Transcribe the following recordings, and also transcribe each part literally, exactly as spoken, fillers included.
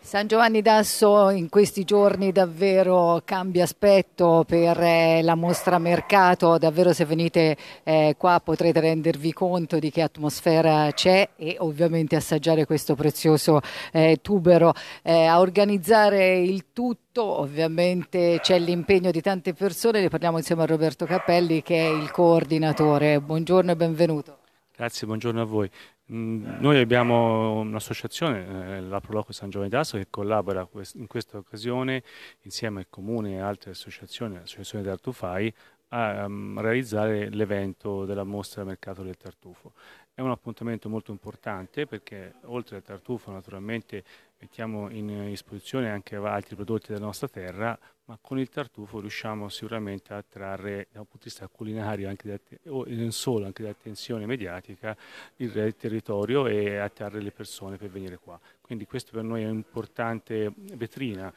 San Giovanni d'Asso in questi giorni davvero cambia aspetto per eh, la mostra mercato, davvero se venite eh, qua potrete rendervi conto di che atmosfera c'è e ovviamente assaggiare questo prezioso eh, tubero. Eh, a organizzare il tutto ovviamente c'è l'impegno di tante persone, ne parliamo insieme a Roberto Cappelli che è il coordinatore. Buongiorno e benvenuto. Grazie, buongiorno a voi. Mm, Noi abbiamo un'associazione, eh, la Proloquio San Giovanni d'Asso, che collabora quest- in questa occasione insieme al Comune e altre associazioni, l'associazione Tartufai, a um, realizzare l'evento della mostra Mercato del Tartufo. È un appuntamento molto importante perché oltre al tartufo naturalmente mettiamo in esposizione anche altri prodotti della nostra terra, ma con il tartufo riusciamo sicuramente a attrarre da un punto di vista culinario anche da, o non solo, anche da attenzione mediatica il territorio e attrarre le persone per venire qua. Quindi questo per noi è un'importante vetrina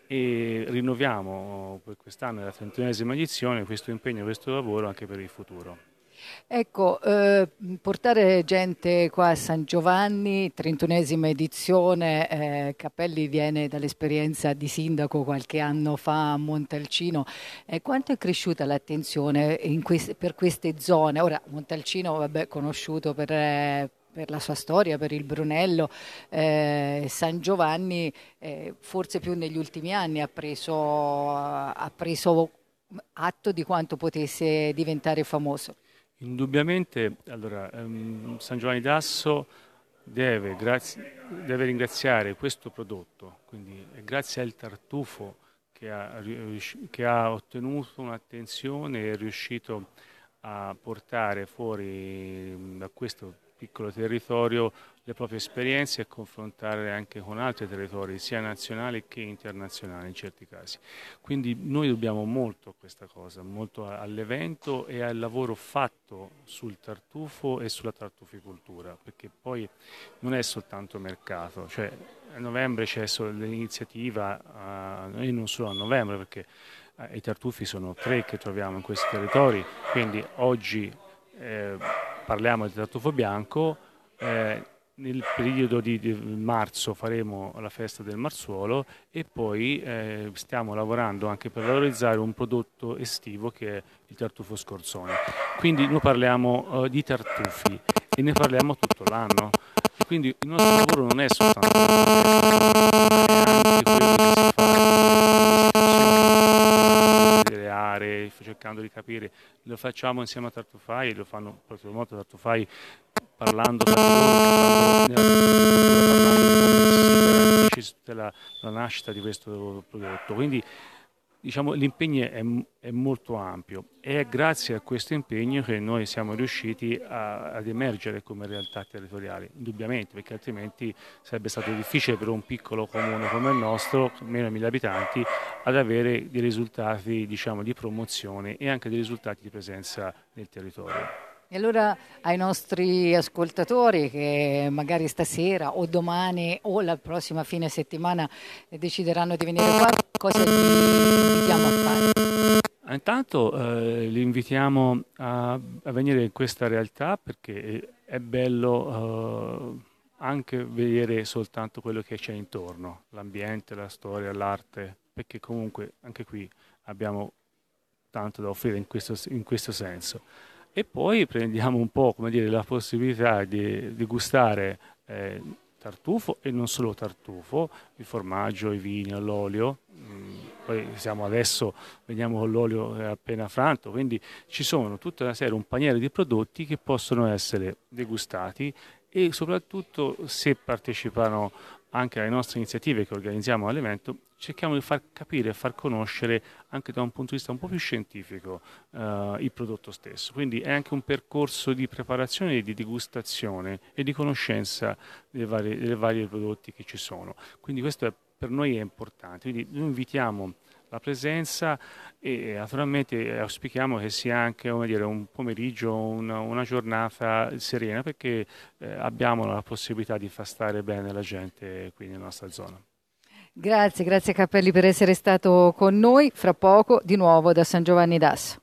e rinnoviamo per quest'anno, è la trentunesima edizione, questo impegno, questo lavoro anche per il futuro. Ecco, eh, portare gente qua a San Giovanni, trentunesima edizione, eh, Cappelli viene dall'esperienza di sindaco qualche anno fa a Montalcino. Eh, quanto è cresciuta l'attenzione in queste- per queste zone? Ora, Montalcino, vabbè, conosciuto per, eh, per la sua storia, per il Brunello, eh, San Giovanni, eh, forse più negli ultimi anni ha preso, ha preso atto di quanto potesse diventare famoso. Indubbiamente, allora, ehm, San Giovanni d'Asso deve, grazie- deve ringraziare questo prodotto, quindi è grazie al tartufo che ha, rius- che ha ottenuto un'attenzione e è riuscito a portare fuori mm, da questo piccolo territorio le proprie esperienze e confrontare anche con altri territori, sia nazionali che internazionali in certi casi. Quindi noi dobbiamo molto a questa cosa, molto all'evento e al lavoro fatto sul tartufo e sulla tartuficoltura, perché poi non è soltanto mercato, cioè a novembre c'è l'iniziativa, uh, e non solo a novembre, perché uh, i tartufi sono tre che troviamo in questi territori, quindi oggi eh, parliamo di tartufo bianco, eh, nel periodo di, di marzo faremo la festa del Marzuolo e poi eh, stiamo lavorando anche per valorizzare un prodotto estivo che è il tartufo scorzone. Quindi noi parliamo eh, di tartufi e ne parliamo tutto l'anno. E quindi il nostro lavoro non è soltanto la festa, ma è anche quello che si fa delle aree, cercando di capire, lo facciamo insieme a Tartufai, lo fanno proprio molto Tartufai parlando tra di loro, parlando di della, della nascita di questo prodotto. Quindi diciamo, l'impegno è, è molto ampio e è grazie a questo impegno che noi siamo riusciti a, ad emergere come realtà territoriali, indubbiamente, perché altrimenti sarebbe stato difficile per un piccolo comune come il nostro, meno di mille abitanti, ad avere dei risultati diciamo, di promozione e anche dei risultati di presenza nel territorio. E allora ai nostri ascoltatori che magari stasera o domani o la prossima fine settimana decideranno di venire qua, cosa gli invitiamo a fare? Intanto eh, li invitiamo a, a venire in questa realtà perché è bello eh, anche vedere soltanto quello che c'è intorno, l'ambiente, la storia, l'arte, perché comunque anche qui abbiamo tanto da offrire in questo, in questo senso. E poi prendiamo un po', come dire, la possibilità di, di gustare eh, tartufo e non solo tartufo, il formaggio, i vini, l'olio. Mm, Poi siamo adesso, vediamo con l'olio è appena franto, quindi ci sono tutta una serie, un paniere di prodotti che possono essere degustati e soprattutto se partecipano anche alle nostre iniziative che organizziamo all'evento, cerchiamo di far capire e far conoscere anche da un punto di vista un po' più scientifico eh, il prodotto stesso. Quindi è anche un percorso di preparazione, e di degustazione e di conoscenza dei vari, dei vari prodotti che ci sono. Quindi questo è, per noi è importante. Quindi noi invitiamo la presenza e naturalmente auspichiamo che sia anche come dire, un pomeriggio, una, una giornata serena perché eh, abbiamo la possibilità di far stare bene la gente qui nella nostra zona. Grazie, grazie Cappelli per essere stato con noi. Fra poco di nuovo da San Giovanni d'Asso.